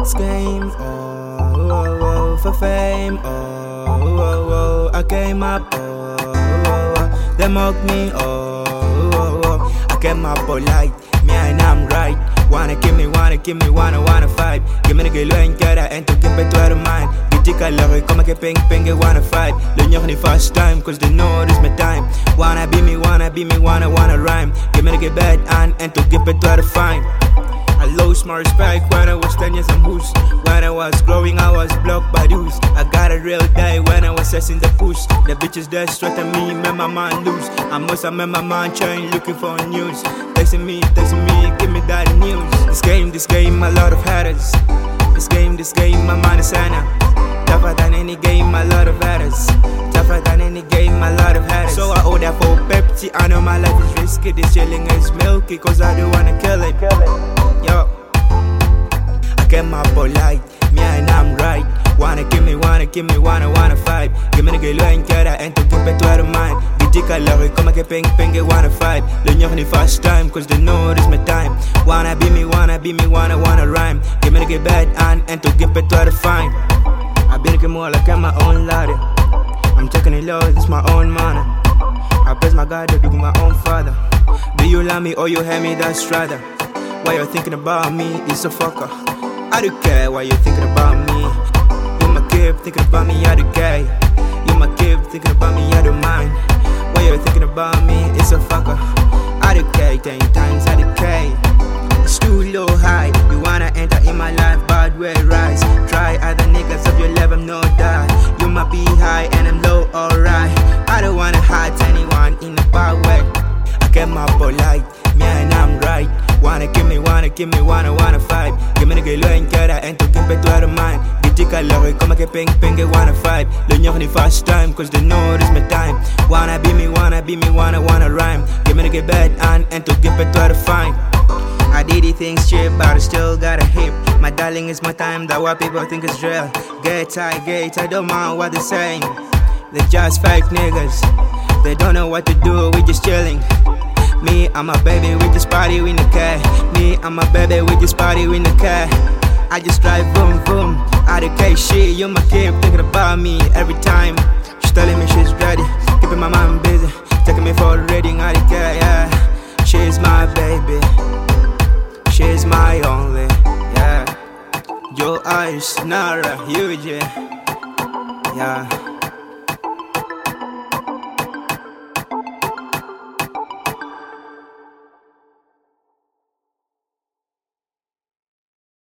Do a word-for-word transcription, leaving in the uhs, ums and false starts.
This game, oh, oh, oh, for fame, oh, oh, oh, I came up, oh, oh, oh, they mock me, oh, oh, oh, I came up polite, me and I'm right. Wanna kill me, wanna kill me, wanna, wanna fight. Give me the girl and get her and to keep it to her mind. You take a love, come and ping, ping, wanna fight. Learn your first time, cause they know this my time. Wanna be me, wanna be me, wanna, wanna rhyme. Give me the get bad and, and to keep it to her fine. I lost my respect when I was ten years and boost. When I was growing, I was blocked by dudes. I got a real day when I was assessing the push. The bitches that threaten me, made my mind lose. I must have made my mind change, looking for news. Texting me, texting me, give me that news. This game, this game, a lot of haters. This game, this game, my mind is Anna. Tougher than any game, a lot of haters. Tougher than any game, a lot of haters. So I order for Pepsi, I know my life is risky. This chilling is milky, cause I don't wanna kill it. Yo, I came up polite, me and I'm right. Wanna kill me, wanna kill me, wanna, wanna fight. Give me the girl and get her and to keep it to her mind. Get your color, come and ping, ping, wanna fight. Learn your the first time, cause they know this my time. Wanna be me, wanna be me, wanna, wanna rhyme. Give me the get bad and, and to keep it to her fine. I been looking more like I'm my own ladder. I'm taking it low, this my own manner. I praise my God, I do my own father. Do you love me or you hate me, that's rather. Why you thinking about me, it's a fucker. I don't care why you thinking about me. You my kid, thinking about me, I don't care. You my kid, thinking about me, I don't mind. Why you thinking about me, it's a fucker. I don't care, ten times I don't care. It's too low high, you wanna enter in my life, bad way rise. Try other niggas of your level, no die. You might be high and I'm low, alright. I don't wanna hurt anyone in a bad way. I came up polite, me and I'm right. Wanna kill me, wanna kill me, wanna, wanna fight. Give me the girl and get her and to keep it to her mind. Get your color, come and ping, ping, wanna fight. Learn your the first time, cause they know this my time. Wanna be me, wanna be me, wanna, wanna rhyme. Give me the get bad and, and to keep it to her fine. I did the things cheap, but I still got a hip. My darling, it's my time, that what people think is real. Get tight, get tight, don't mind what they're saying. They're just fake niggas. They don't know what to do, we just chilling. Me, I'm a baby with this party in the car. Me, I'm a baby with this party in the car. I just drive boom boom. I don't care shit, you my kid thinking about me every time. She's telling me she's ready, keeping my mind busy, taking me for a reading, I don't care, yeah. She's my baby, she's my only, yeah. Your eyes, Nara, huge, yeah.